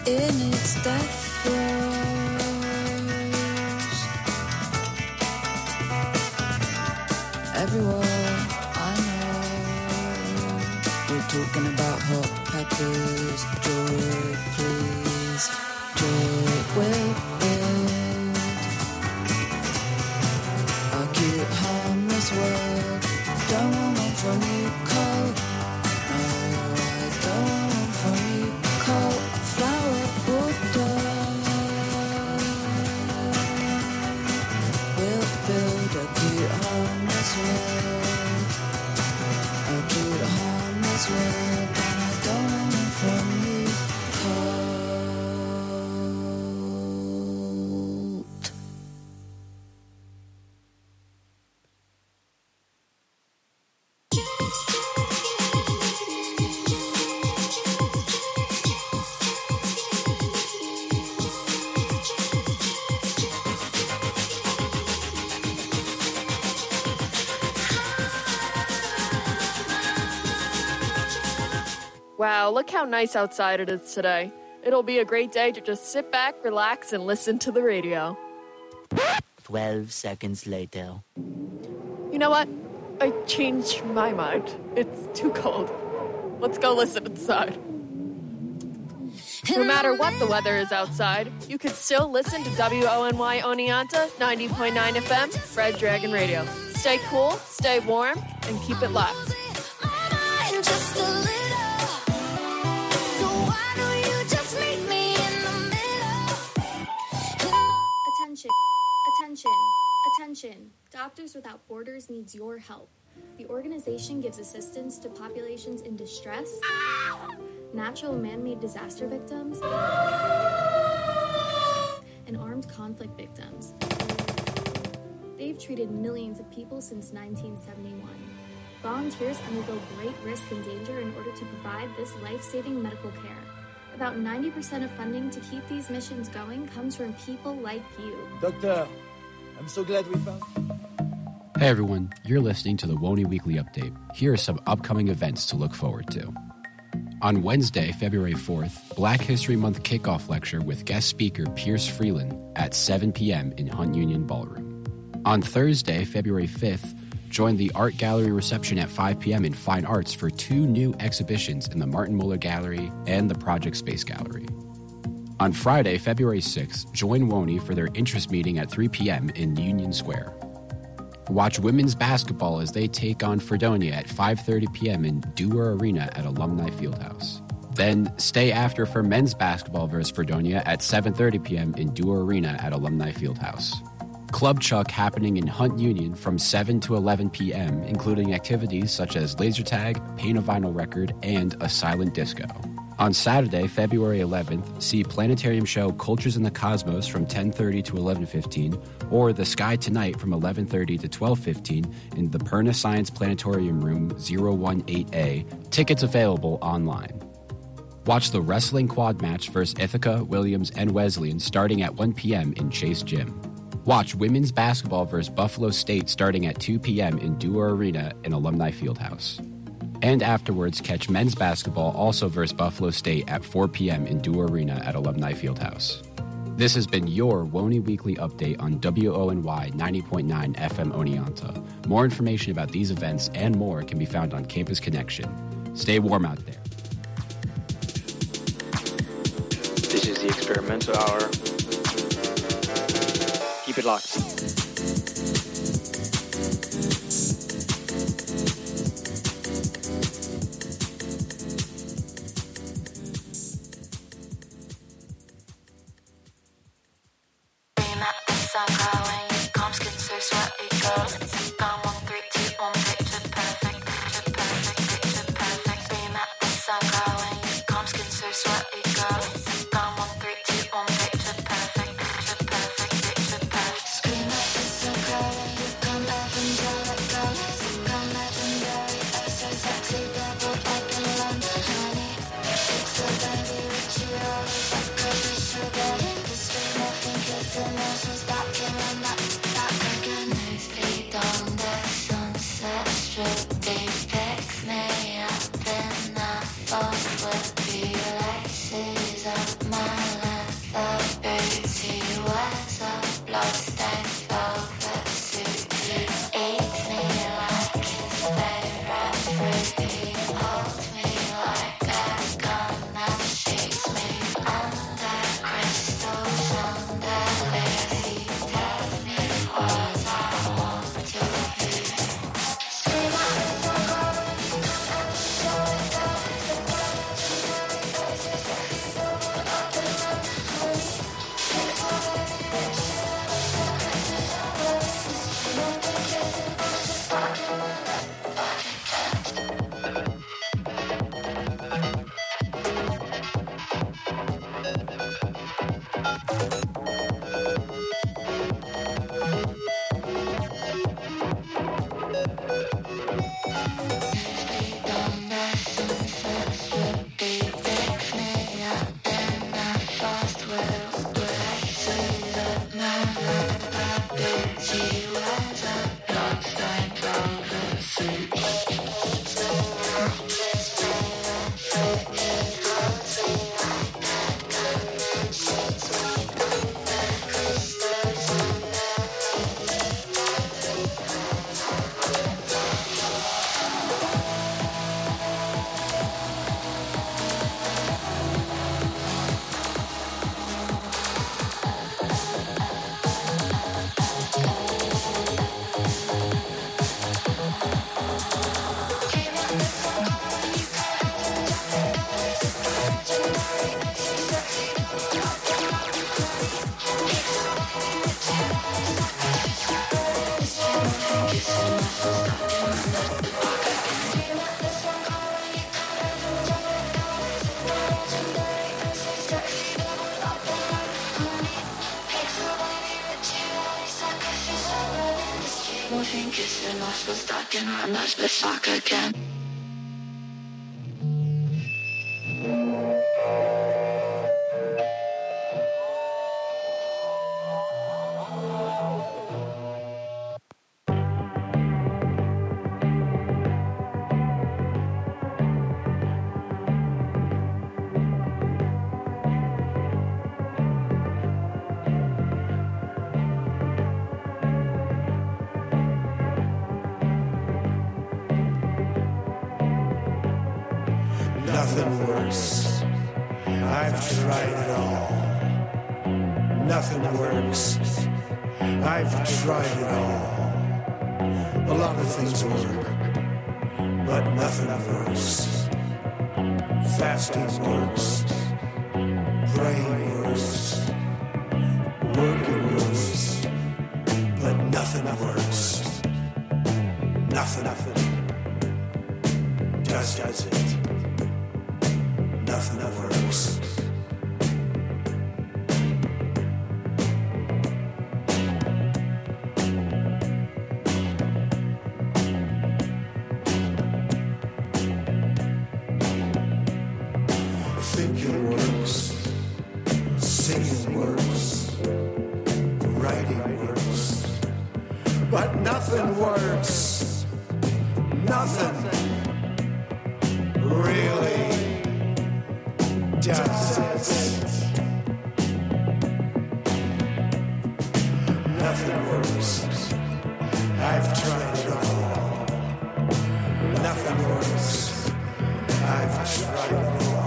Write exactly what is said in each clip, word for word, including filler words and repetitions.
in its death throes. Everywhere I know, we're talking about hot peppers. Joy, please, joy will build a cute, harmless world. Don't want one from you, cold. No, I don't want one from you, cold. Flower Buddha will build a cute, harmless world. A cute, harmless world. And I don't want one from you, cold. Wow, look how nice outside it is today. It'll be a great day to just sit back, relax, and listen to the radio. Twelve seconds later. You know what? I changed my mind. It's too cold. Let's go listen inside. No matter what the weather is outside, you can still listen to W O N Y Oneonta ninety point nine F M, Red Dragon Radio. Stay cool, stay warm, and keep it locked. Attention, attention, attention. Doctors Without Borders needs your help. The organization gives assistance to populations in distress, natural and man-made disaster victims, and armed conflict victims. They've treated millions of people since nineteen seventy-one. Volunteers undergo great risk and danger in order to provide this life-saving medical care. About ninety percent of funding to keep these missions going comes from people like you. Doctor, I'm so glad we found... Hey everyone, you're listening to the W O N Y Weekly Update. Here are some upcoming events to look forward to. On Wednesday, February fourth, Black History Month kickoff lecture with guest speaker Pierce Freeland at seven p.m. in Hunt Union Ballroom. On Thursday, February fifth, join the Art Gallery reception at five p.m. in Fine Arts for two new exhibitions in the Martin Muller Gallery and the Project Space Gallery. On Friday, February sixth, join W O N Y for their interest meeting at three p.m. in Union Square. Watch women's basketball as they take on Fredonia at five thirty p.m. in Dewar Arena at Alumni Fieldhouse. Then stay after for men's basketball versus Fredonia at seven thirty p.m. in Dewar Arena at Alumni Fieldhouse. Club Chuck happening in Hunt Union from seven to eleven p.m., including activities such as laser tag, paint a vinyl record, and a silent disco. On Saturday, February eleventh, see Planetarium show Cultures in the Cosmos from ten thirty to eleven fifteen, or The Sky Tonight from eleven thirty to twelve fifteen in the Perna Science Planetarium Room zero one eight A. Tickets available online. Watch the Wrestling Quad match versus Ithaca, Williams, and Wesleyan starting at one p.m. in Chase Gym. Watch women's basketball versus Buffalo State starting at two p.m. in Dewar Arena in Alumni Fieldhouse. And afterwards, catch men's basketball also versus Buffalo State at four p.m. in Dewar Arena at Alumni Fieldhouse. This has been your W O N Y Weekly Update on W O N Y ninety point nine F M Oneonta. More information about these events and more can be found on Campus Connection. Stay warm out there. This is the Experimental Hour. Keep it locked. Emotions that can run lost, was stuck in our mess, but shock again. Nothing works. I've tried it all. Nothing works. I've tried it all. A lot of things work, but nothing works. Fasting works. Praying works. Working works, but nothing works. Nothing, nothing does, does it. Nothing works. Thinking works. Singing works. Writing works. But nothing works. Nothing really does it. Nothing works. I've tried it all. Nothing works. I've tried it all.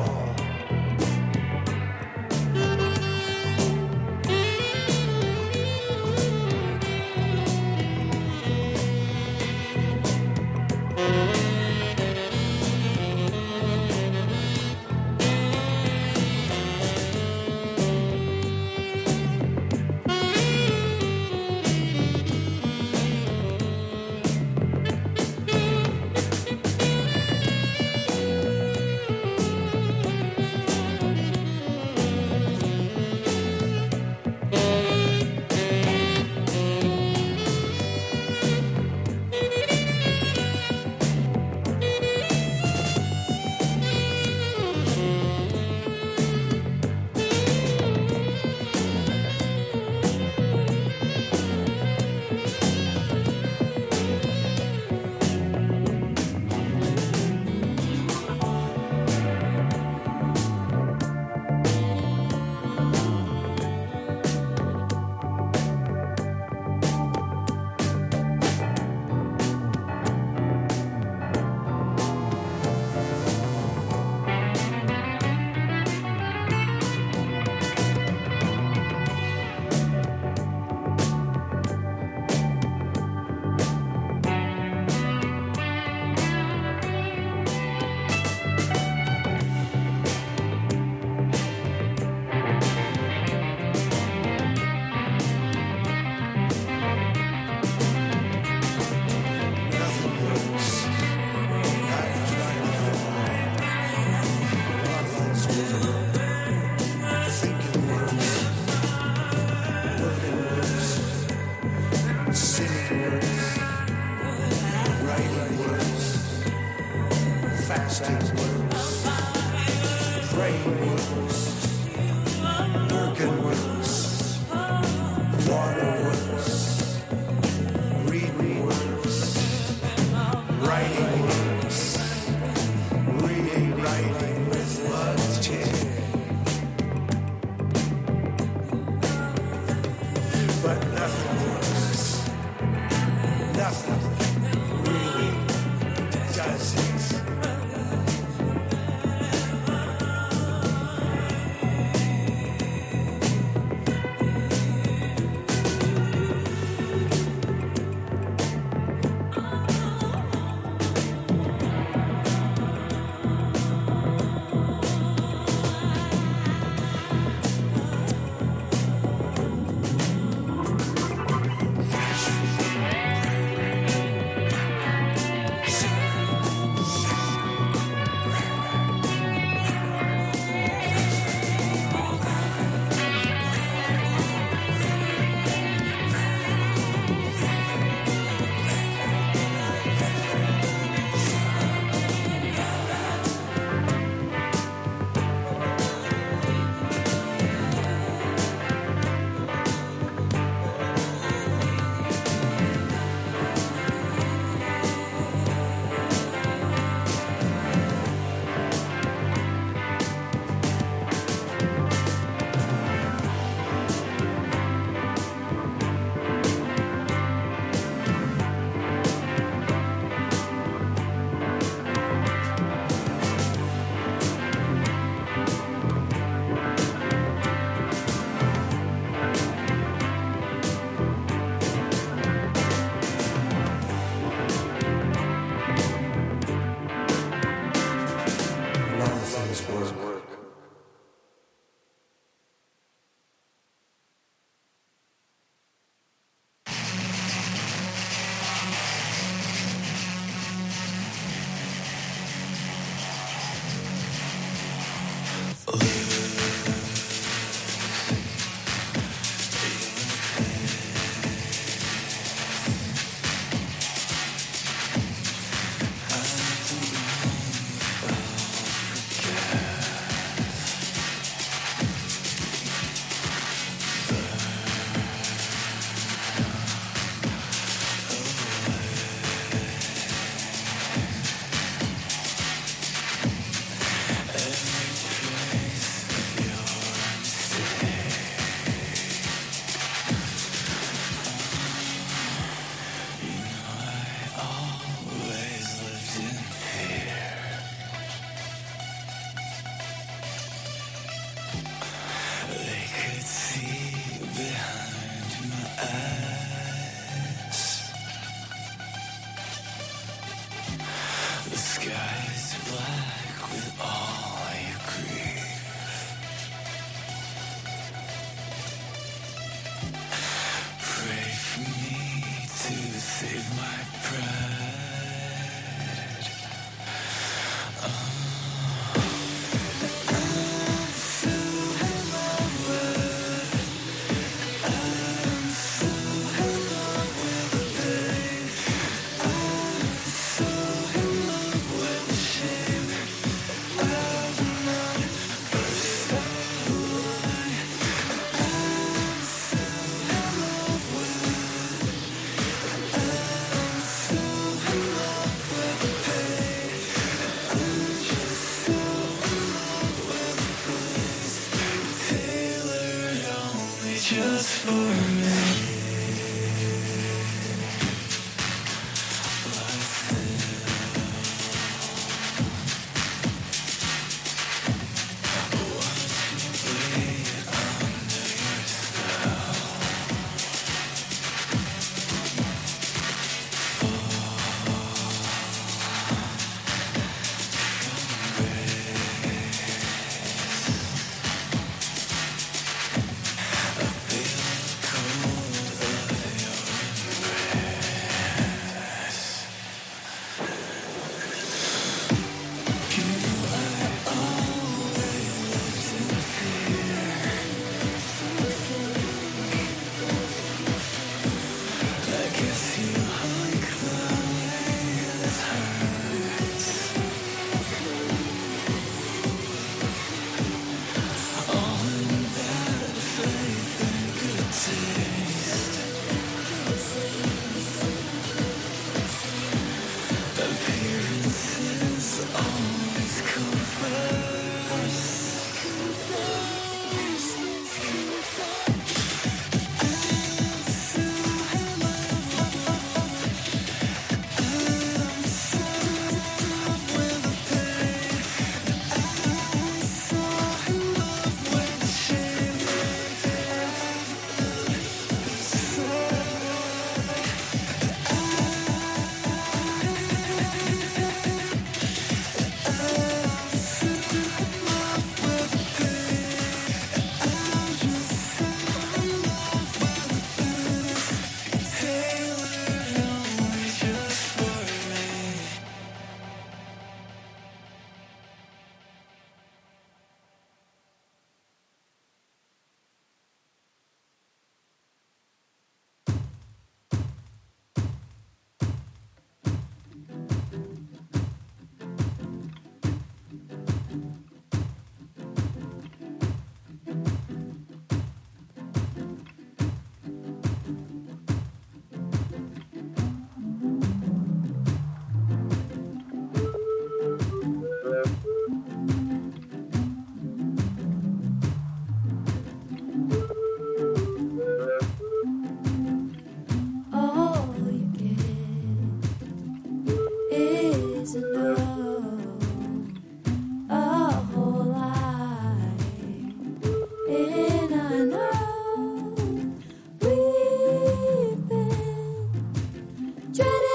things work.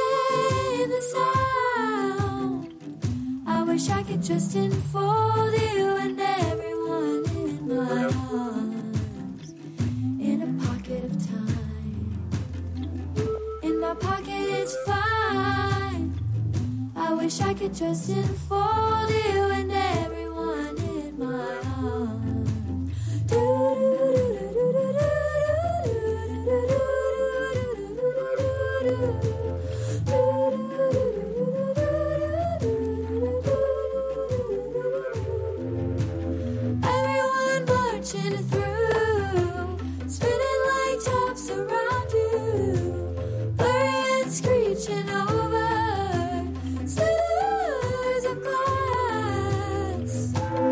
just enfold you wish I could just enfold you and everyone in my arms. Everyone marching through, spinning like tops around you, blurry and screeching over stairs of glass.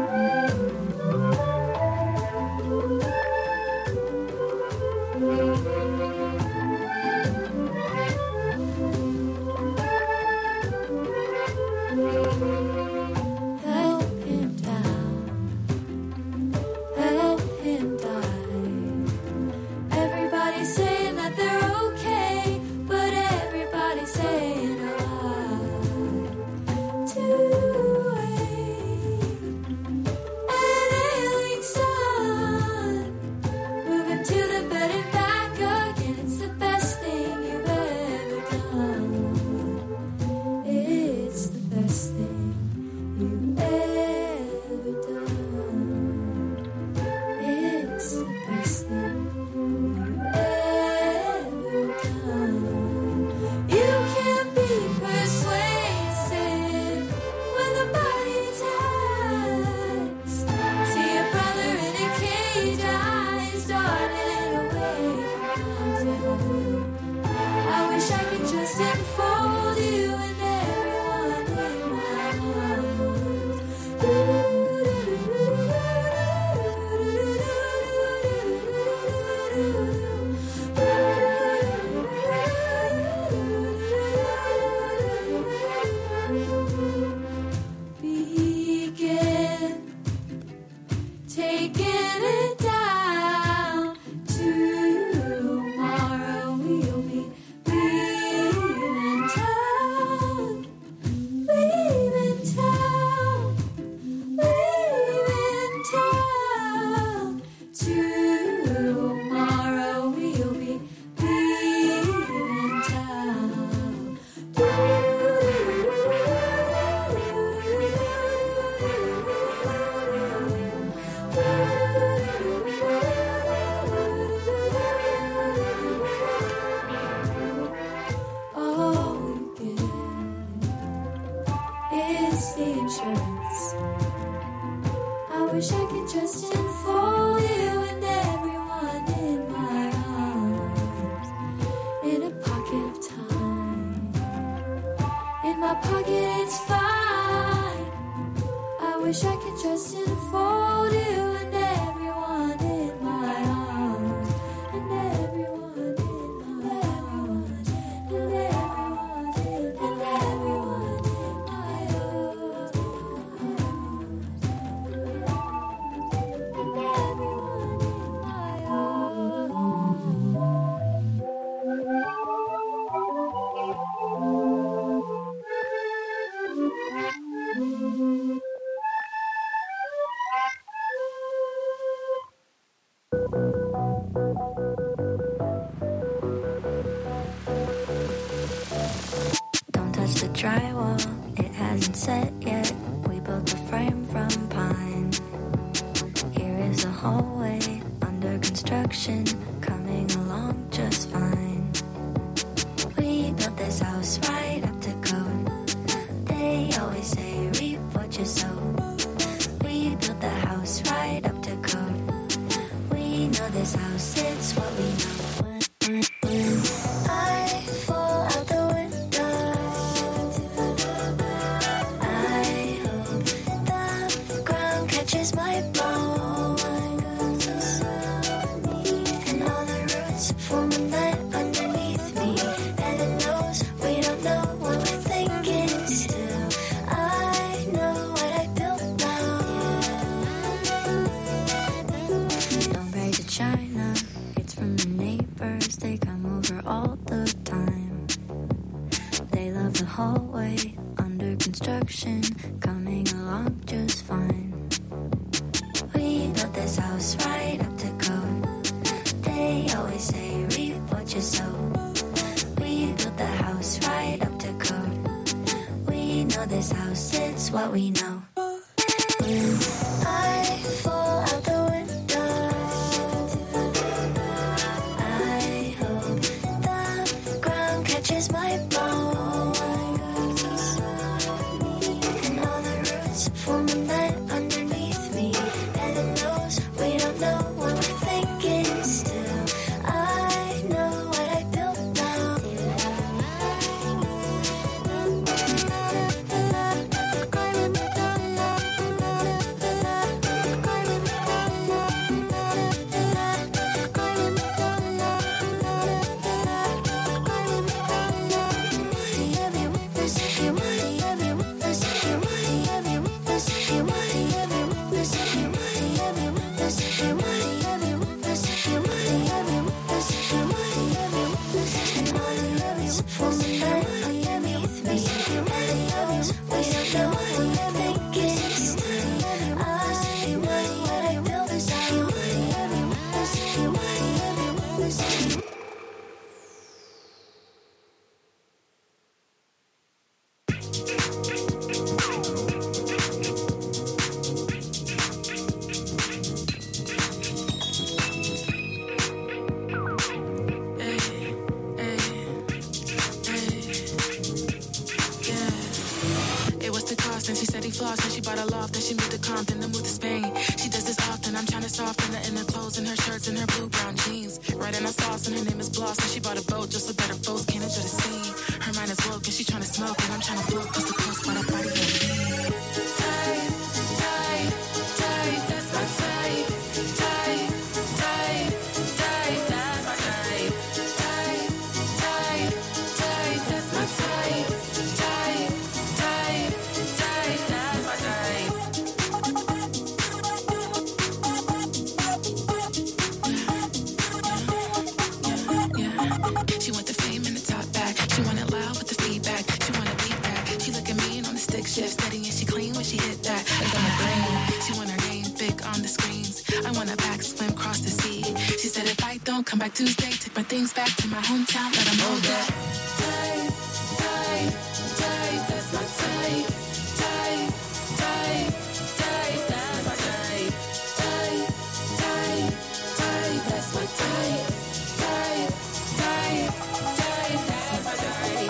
Help him down, help him die. Everybody's saying that they're okay, but everybody's saying a lie. To wait, an ailing sun, move him to the bed and back again. It's the best thing you've ever done. It's the best thing you've ever done. It's the best thing you've ever done. You can't be persuasive when the body attacks. See your brother in a cage, eyes darting away from contact. I wish I could just enfold you and everyone in my arms. Begin taking it down. Tomorrow we'll be leaving town, leaving town, leaving town. Tomorrow we'll be leaving town. All we get is the insurance. I wish I could just enfold you and everyone in my arms. In a pocket of time, in my pocket it's fine. I wish I could just enfold you and everyone in my arms. And everyone in my arms. And everyone in, and everyone in my arms. And everyone in my arms. Don't touch the drywall, it hasn't set yet. We built a frame from pine. Here is a hallway under construction, coming along just fine. We built this house right up to code. They always say reap what you sow. We built the house right up to code. We know this house, it's what we know. When I fall out the window, I hope the ground catches my bone. And all the roots form a net underneath me. And it knows we don't know what we're thinking still. I know what I built now. Don't break the china, it's from the neighbors. They come over all the time. They love the hallway under construction, coming along just fine. We built this house right up to code. They always say reap what you sow. We built the house right up to code. We know is what we know. When I fall out the window, I hope the ground catches my bones, and all the roots form a bed underneath me. Heaven knows we don't know what we're thinking still. I know what I built now. And she said he flossed, and she bought a loft, and she moved to Compton, then moved to Spain. She does this often, I'm trying to soften her in her clothes and her shirts and her blue brown jeans. Right in her sauce, and her name is Bloss, and she bought a boat just so that her foes can't enjoy the scene. Her mind is woke, and she trying to smoke, and I'm trying to float, cause the coast by that body on me. Tight, tight, tight, that's my type. Tight, tight, tight, that's my type. Tight, tight, tight, that's my type. Tight, tight, tight, that's my type. She want the fame and the top back. She want it loud with the feedback. She want to beat back. She look at me and on the stick shift, steady and she clean when she hit that. Like on the brain, she want her name big on the screens. I want a back swim cross the sea. She said if I don't come back Tuesday, take my things back to my hometown, let them know that. Tight, tight, tight, that's my type. Tight, tight, tight, that's my type. Tight, tight, tight, that's my type. Tight, tight, tight, that's my type.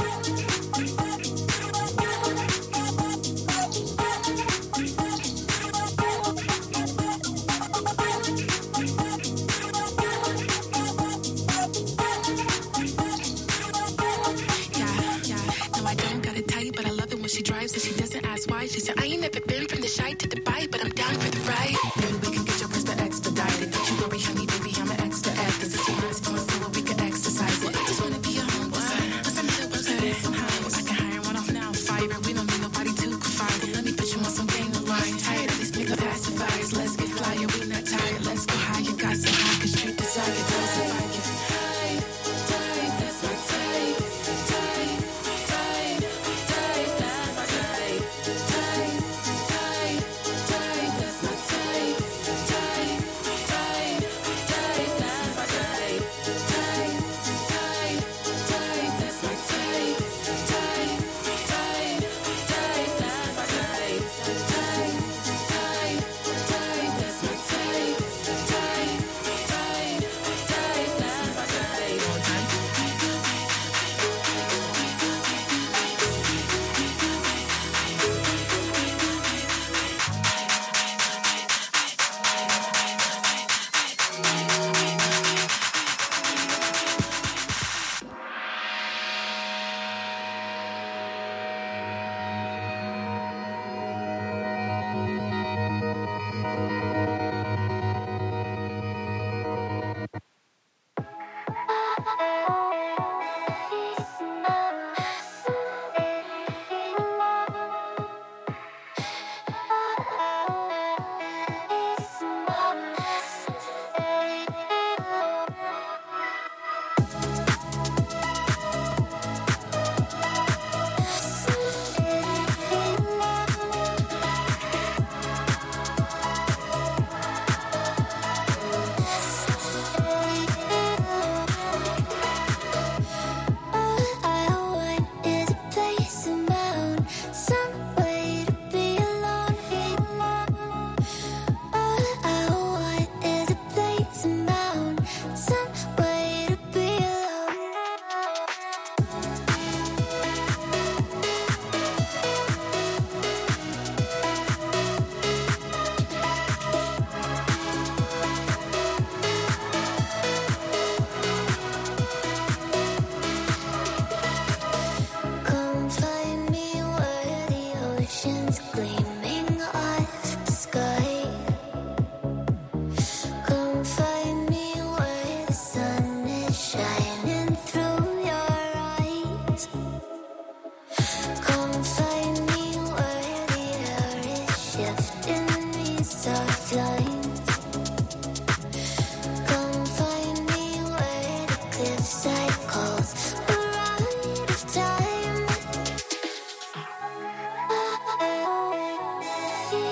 She drives and she doesn't ask why. She said, I ain't never been from the shy to Dubai, but I'm down for the ride. Maybe we can get your prosper expedited. Don't you worry, honey, baby, I'm an extra act. This is your honest doing so we can exercise it. I just wanna be a homeboy. What's some help, what's some help? I can hire one off now, fire. We don't need nobody to confide in. Let me put you on some gang of line. Tired of these nigga pacifiers. Let's get flyer, we not tired. Let's go higher, got so high, cause you desire it. Tell us if I can. Tight, tight, that's my type. Tight, tight, tight, that's my type. Tight, tight, tight, that's my type. Tight, tight, tight, that's my type. Tight, tight, tight, that's my type. Tight, tight, tight, that's my type. Tight, tight, tight, that's my type.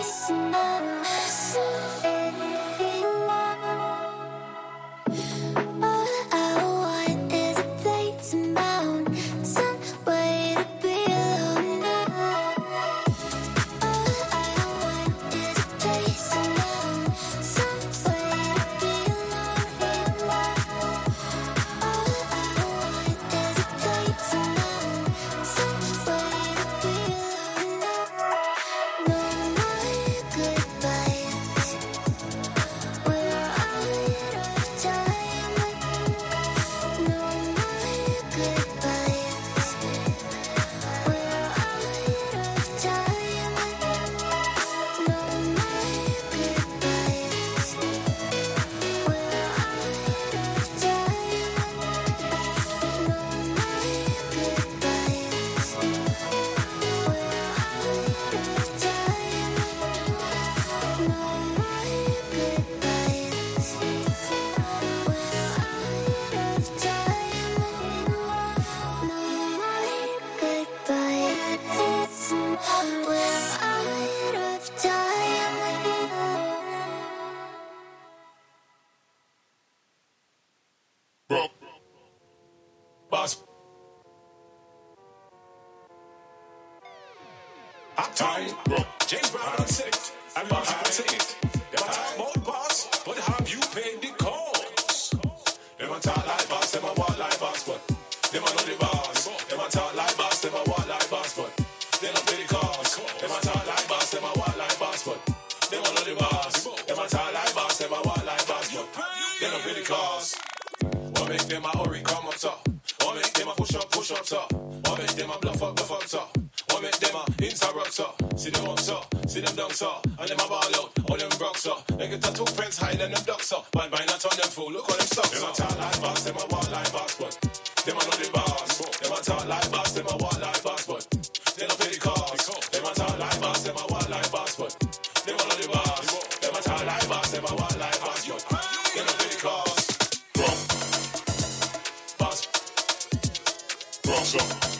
Time, James Brown on set, and Boss Potato. Them a talk about boss, but have you paid the cost? Them a talk like boss, them a walk like boss, but them a know the boss. Them a talk like boss, them a walk like boss, but they don't pay the cost. Them a talk like boss, them a walk like boss, but they don't know the boss. Them a talk like boss, them a walk like boss, but they don't pay the cost. What make them a hurry come up top? What make them a push up, push up top? What make them a bluff up, bluff up top? What make them a interrupt up? See them up so, see them down so, and them a ball out, all them broke so. They get the two pence high than them ducks so. But by not on them fool, look how them stuck. Them a talk like boss, them a walk like boss, but them a know the boss. Them a talk like boss, them a walk like boss, but they don't pay the cost. Them a talk like boss, them a walk like boss, but them a know the boss. Them a talk like boss, them a walk like boss, but they don't pay the cost. Bro, boss, bro, so.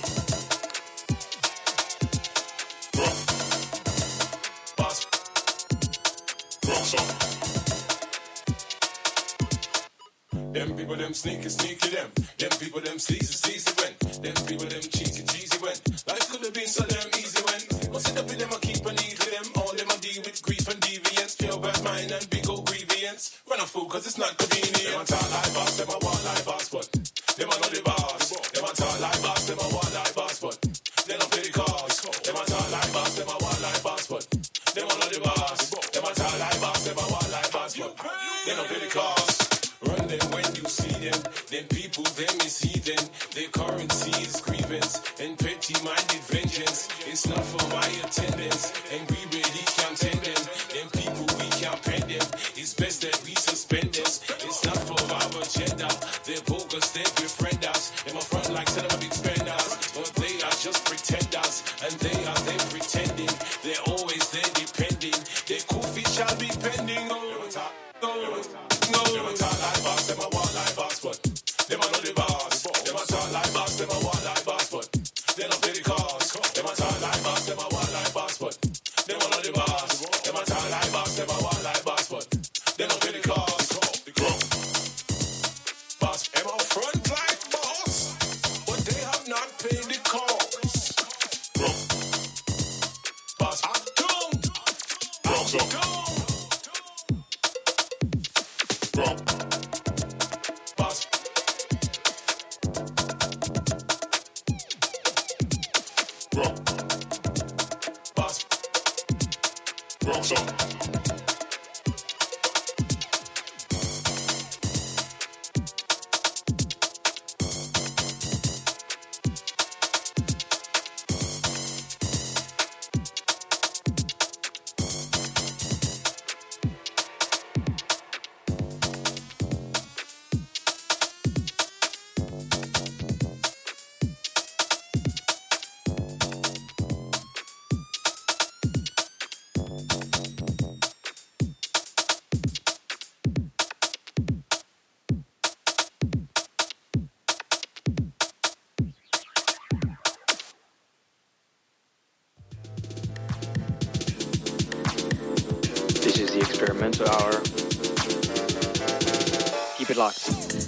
Them people, them sneaky, sneaky, them. Them people, them sleazy, sleazy, when. Them people, them cheesy, cheesy, when. Life could have been so damn easy, when. Must end up with them, I keep on eat with them. All them I deal with grief and deviance. Pure bad mind and big old grievance. Run a fool, cause it's not convenient. Them I talk like boss, them I walk like boss, but them I know the boss. Them I talk like boss, them I walk like boss, but they don't pay the cost. Them I talk like boss, them I walk like boss, but them I know the boss. Them I talk like boss, them I walk like boss, but they don't pay the cost. Run them when you see them. Them people, them is heathen. Their currency is grievance and petty-minded vengeance. It's not for my attendance, and we really can't tend them. Them people, we can't pen them. It's best that we suspend this. It's not for our agenda. They're bogus, they befriend us. Them are front like cinema big spenders, but they are just pretenders, and they are them pretending. They're always there depending. Their cool feet shall be pending. Oh, no, no. Them a talk like boss, them a walk like boss, but them a know the boss. Them a talk like boss, them a walk like boss, but they don't pay the cost. Them a talk like boss, them a walk like boss, but them a know the boss. Them a talk like boss, them a walk like boss, but they don't pay the cost. Boss, them a front like boss, but they have not paid the cost. Boss, I'm done. I'm done. Bro, boss, bro, boss, bro, so. Experimental Hour. Keep it locked.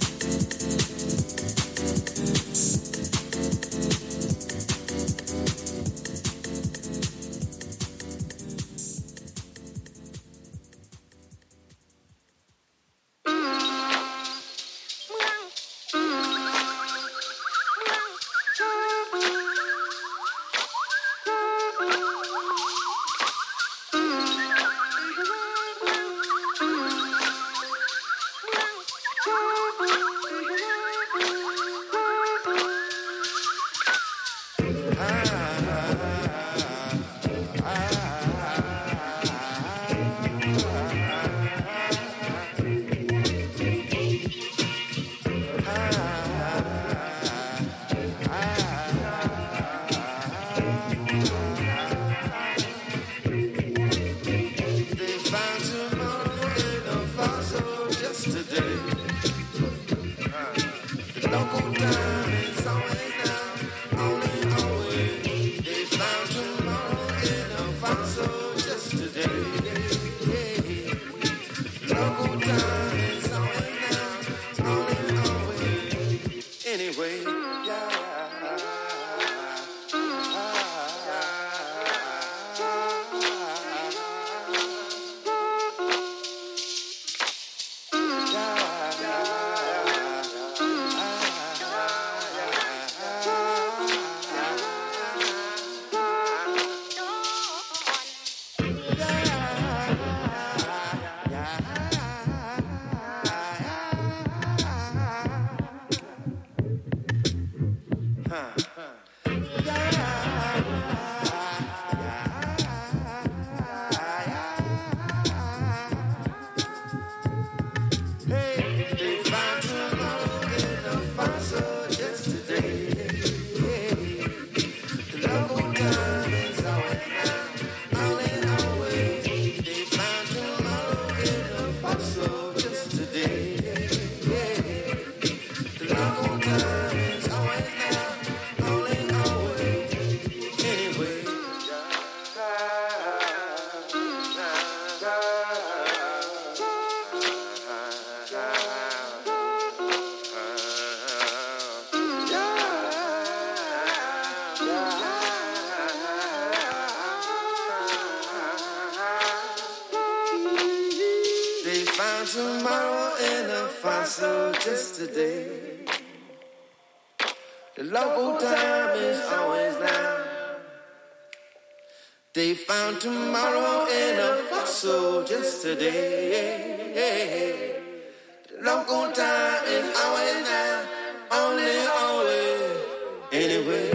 Tomorrow in a fossil just today. The local time is always now. They found tomorrow in a fossil just today. The local time is always now. Only always anyway.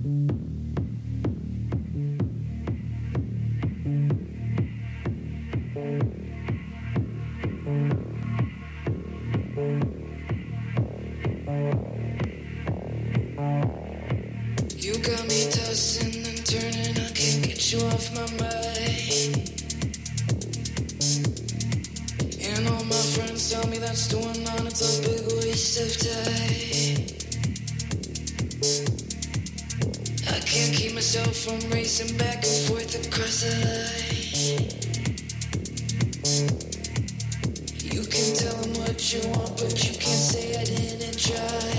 You got me tossing and turning, I can't get you off my mind. And all my friends tell me that's going on, it's a big waste of time. I can't keep myself from racing back and forth across the line. You can tell them what you want, but you can't say I didn't try.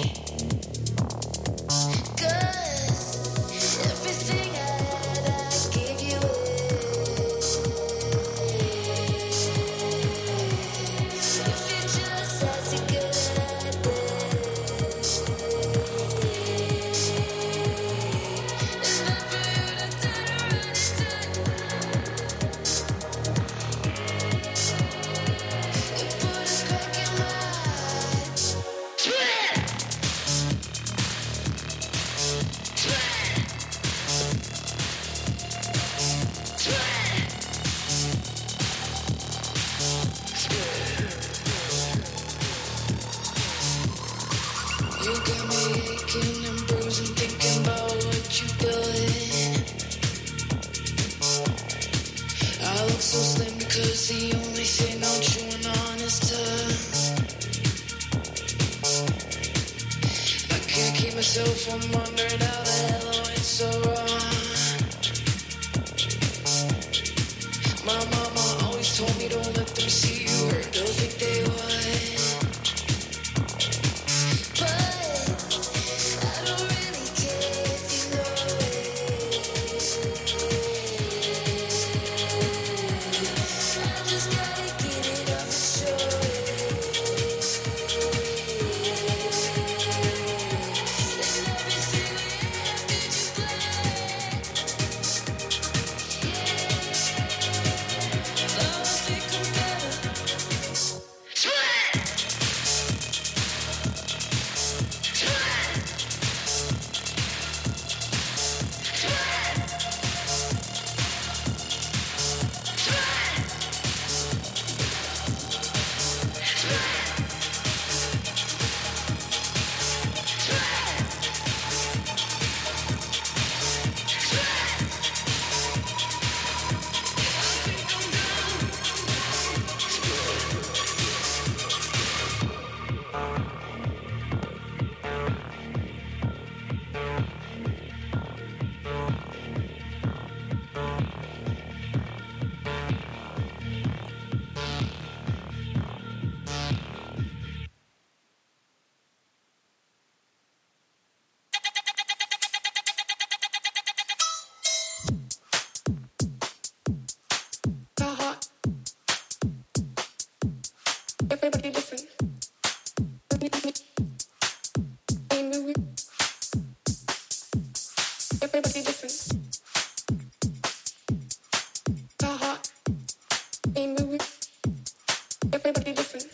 Everybody different. Everybody different. How hot? Ain't moving. Everybody different.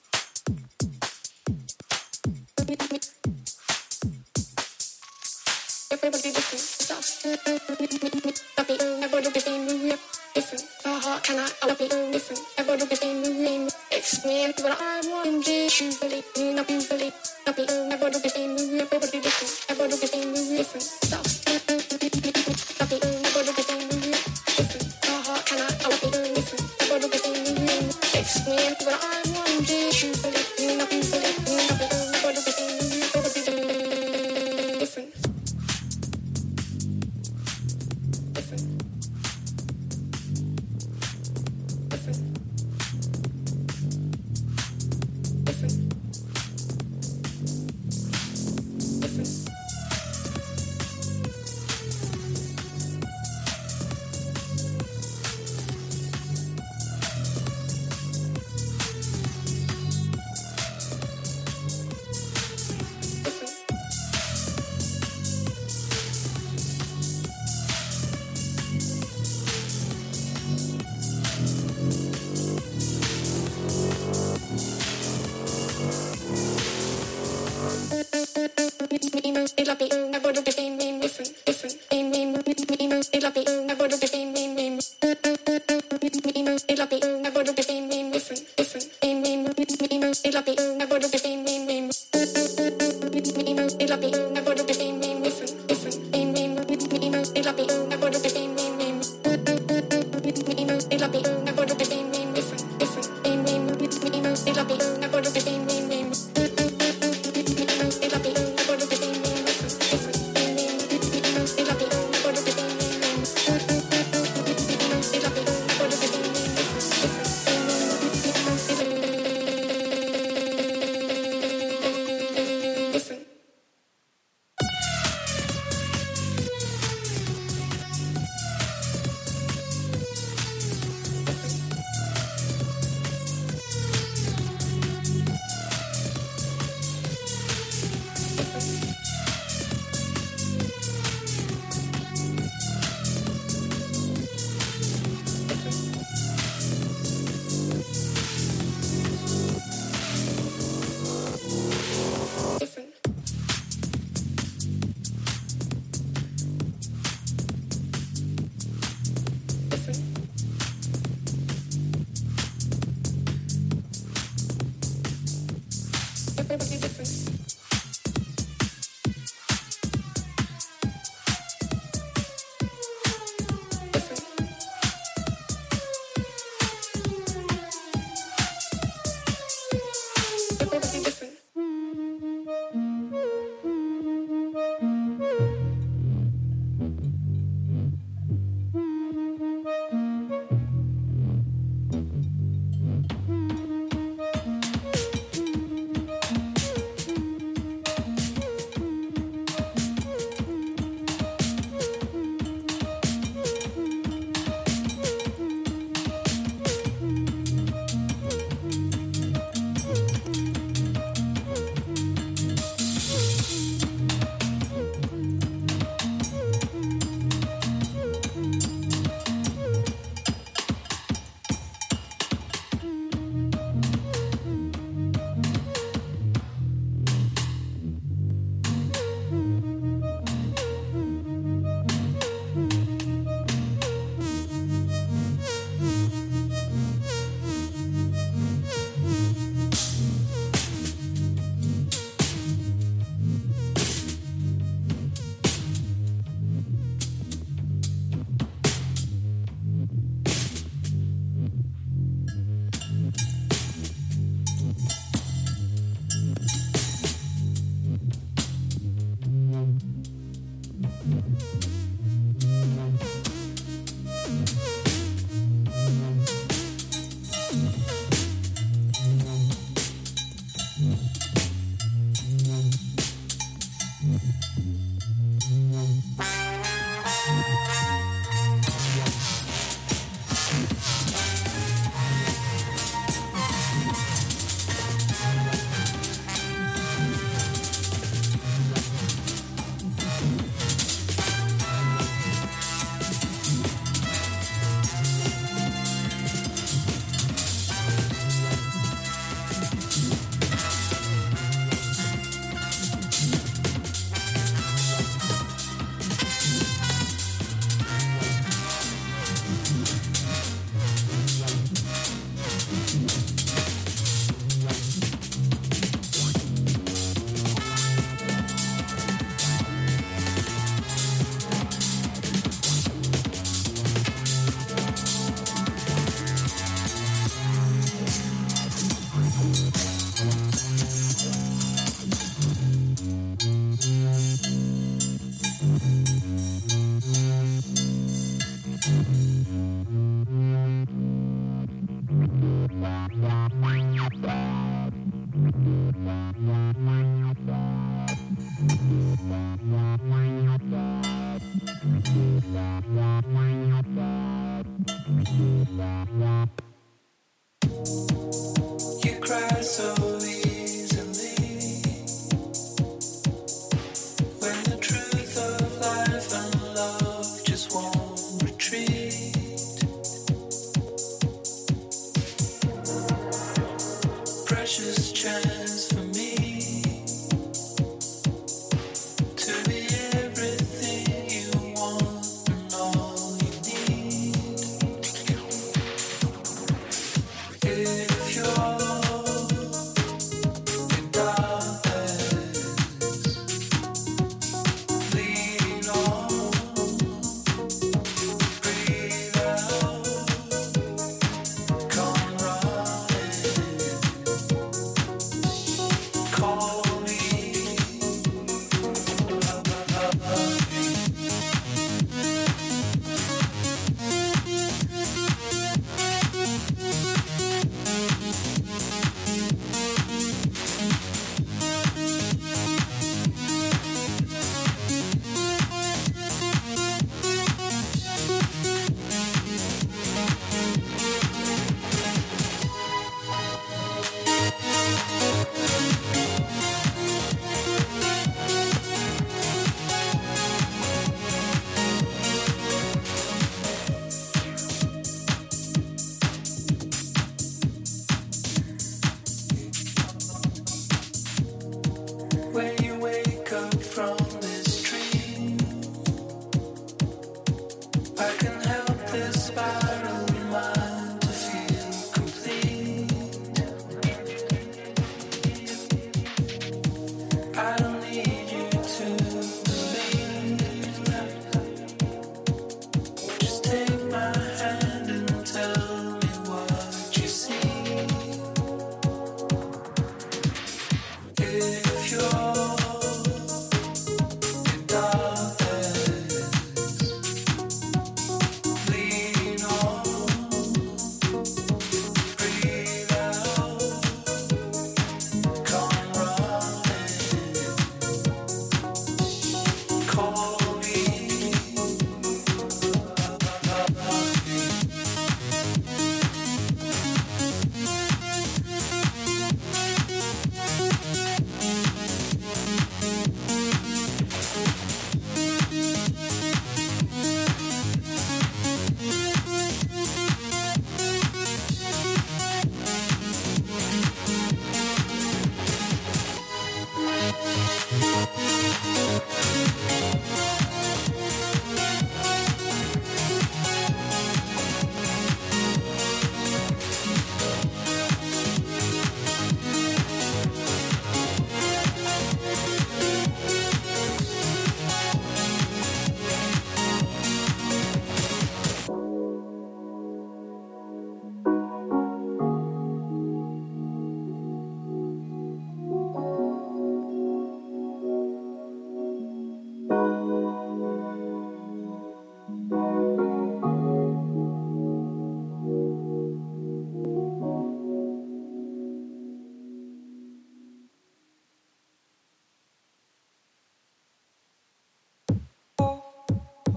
Everybody different. Stop. Everybody different. Different. How hot can I? I'll be different. Everybody different. Explain what I want to usually, not usually, not be everybody different, everybody different, everybody different, different, stop. Not be everybody different, different. How hard can I? I will be different, everybody different. Explain what I want to usually, not usually, not be everybody different, everybody different, different, different. it'll be never to be same name different different name name name it'll be never to be same name name name it'll be never to be same name different different name name name it'll be never to be same name name name it'll be never to be same name different different name name name it'll be never to be same name name name it'll be never to be same name different different name name name it'll be never to be same name name it'll be never to be same name different different name name it'll be never to be same name name it'll be never to be same name different.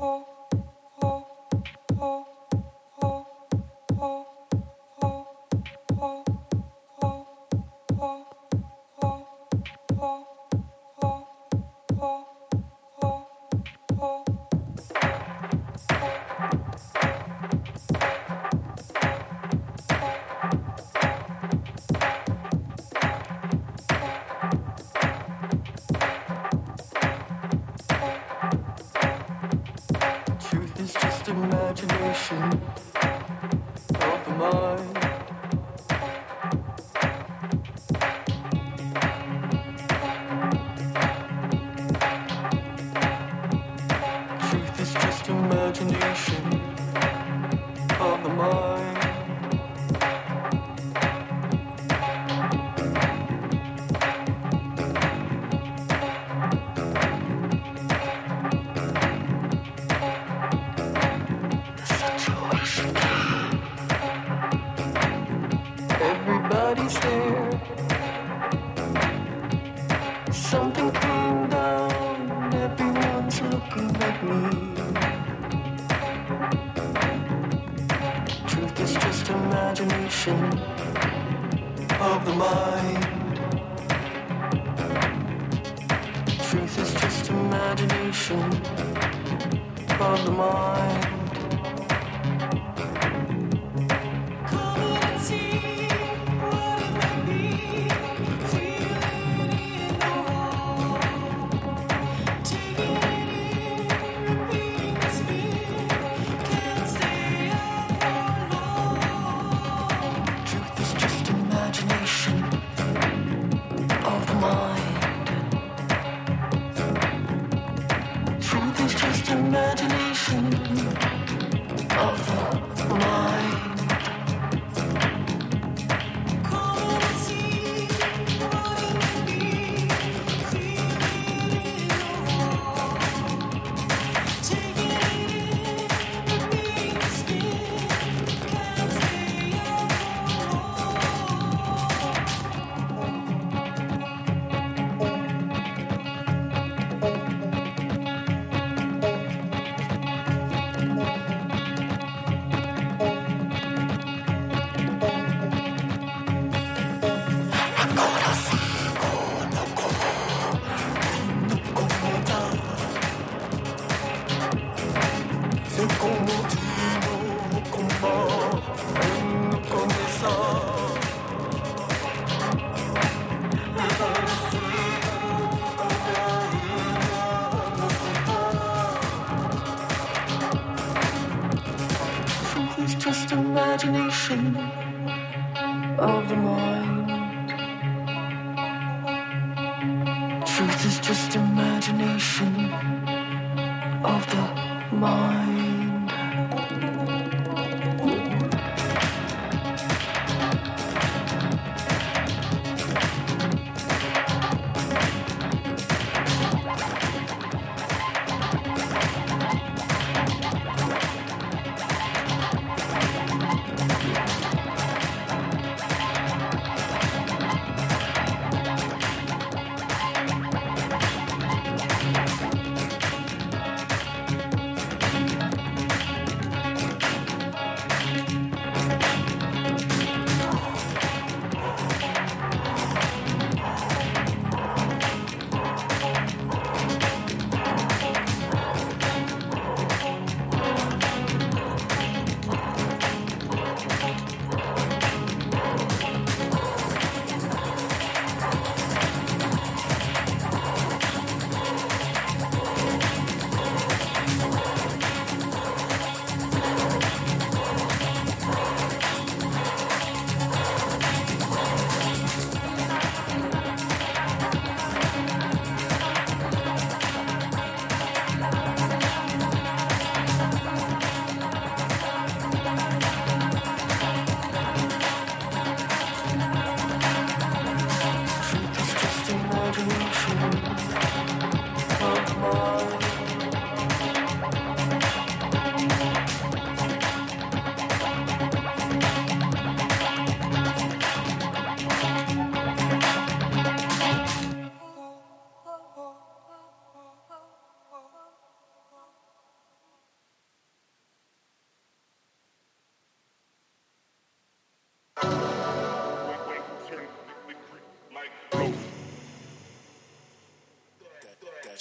Imagination of the mind. Truth is just imagination of the mind. Everybody's there. Something came down. Everyone's looking at me. Truth is just imagination of the mind. Truth is just imagination of the mind. Imagination of the mind. Come and see what it can be. Feel it in your heart. Take it in, repeat the spin. Can't stay just imagination of the mind. Truth is just imagination of the mind.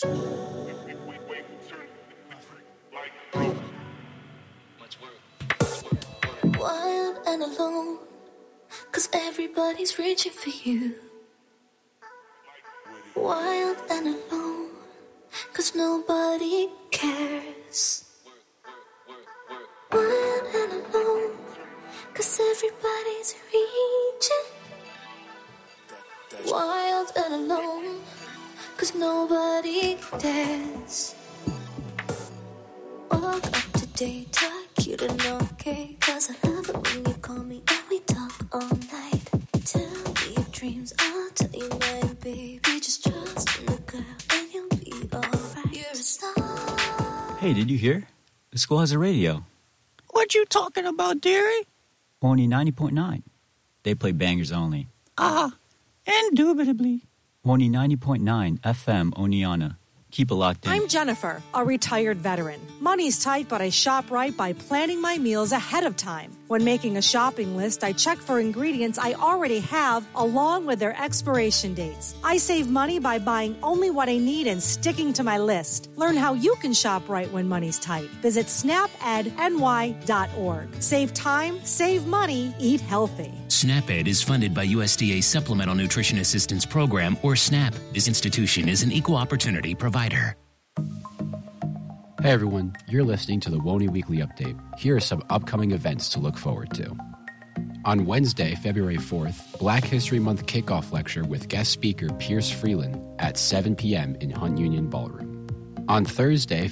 Wild and alone, 'cause everybody's reaching for you. Wild and alone, 'cause nobody cares. Wild and alone, 'cause everybody's reaching. Wild and alone, 'cause nobody dares. Walk up to date, cute and okay, 'cause I love it when you call me and we talk all night. Tell me your dreams, I'll tell you mine, baby. Just trust in the girl and you'll be alright. You're a star. Hey, did you hear? The school has a radio. What you talking about, dearie? Only ninety point nine. They play bangers only. Ah, indubitably. Only ninety point nine F M Oneonta. Keep it locked in. I'm Jennifer, a retired veteran. Money's tight, but I shop right by planning my meals ahead of time. When making a shopping list, I check for ingredients I already have along with their expiration dates. I save money by buying only what I need and sticking to my list. Learn how you can shop right when money's tight. Visit snap ed N Y dot org. Save time, save money, eat healthy. SNAP-Ed is funded by U S D A Supplemental Nutrition Assistance Program, or SNAP. This institution is an equal opportunity provider. Hey everyone, you're listening to the WONY Weekly Update. Here are some upcoming events to look forward to. On Wednesday, February fourth, Black History Month kickoff lecture with guest speaker Pierce Freeland at seven p.m. in Hunt Union Ballroom. On Thursday,